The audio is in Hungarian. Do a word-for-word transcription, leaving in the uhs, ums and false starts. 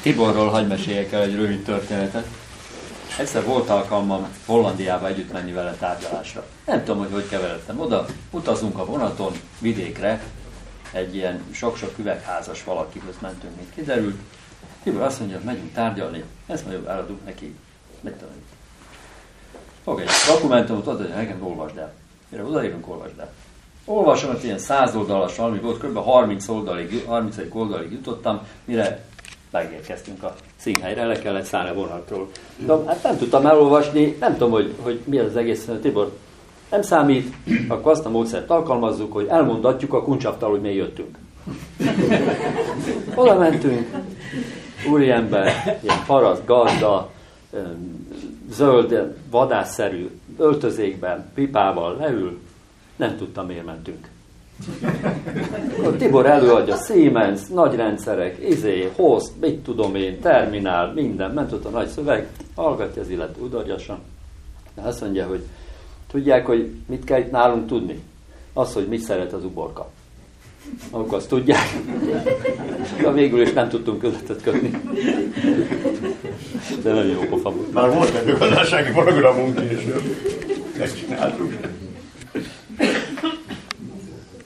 Tiborról hadd meséljek el egy rövid történetet. Egyszer volt alkalmam Hollandiába együtt menni vele tárgyalásra. Nem tudom, hogy hogy keveredtem oda. Utazunk a vonaton vidékre, egy ilyen sok-sok üvegházas valakihoz mentünk, mint kiderült. Tibor azt mondja, hogy megyünk tárgyalni, ezt majd eladunk neki. Mit tudom. Fog egy dokumentumot, oda, hogy nekem olvasd el. Mire odaírunk, olvasd el. Olvasom, hogy ilyen száz oldalas valami volt, kb. harminc oldalig, harmincegy oldalig jutottam, mire megérkeztünk a színhelyre, le kellett szállni a vonatról. De hát nem tudtam elolvasni, nem tudom, hogy, hogy mi az egész. Tibor, nem számít, akkor azt a módszert alkalmazzuk, hogy elmondatjuk a kuncsaftal, hogy miért jöttünk. Oda mentünk, úriember, ilyen paraszt, gazda, zöld, vadászszerű öltözékben, pipával leül, nem tudtam, miért mentünk. Akkor Tibor előadja Siemens, nagy rendszerek, izé, host, mit tudom én, terminál, minden, ment ott a nagy szöveg, hallgatja az illető udvariasan. De azt mondja, hogy tudják, hogy mit kell itt nálunk tudni? Az, hogy mit szeret az uborka. Amikor azt tudják. De végül is nem tudtunk közöttet kötni. De nagyon jó pofa volt. Már volt egy gazdasági programunk később. Ezt csináltuk.